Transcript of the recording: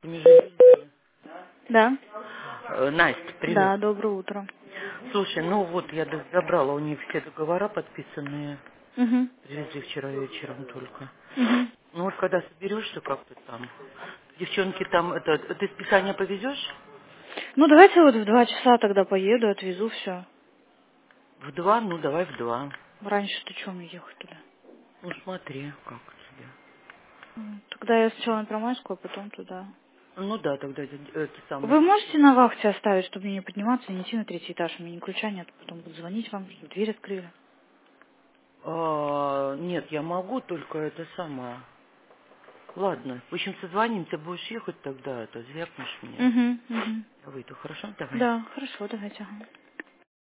Межрегионе. Да. Настя, привет. Да, доброе утро. Слушай, ну вот я забрала у них все договора подписанные, Угу. привезли вчера вечером только. Угу. Ну вот когда соберешься, как ты там, девчонки там, ты списание повезешь? Ну, давайте вот в 2 часа тогда поеду, отвезу все. В 2, ну давай в 2. Раньше ты что мне ехать туда? Ну смотри, как тебе. Тогда я сначала на Промайскую, а потом туда. Ну да, тогда это самое. Вы можете на вахте оставить, чтобы мне не подниматься и не идти на 3-й этаж? У меня ни ключа нет, потом буду звонить вам, чтобы дверь открыли. Нет, я могу, только это самое. Ладно, в общем, созвонимся, будешь ехать тогда, звякнешь мне. Угу, угу. Я выйду, хорошо? Давай. Да, хорошо, давайте. Ага.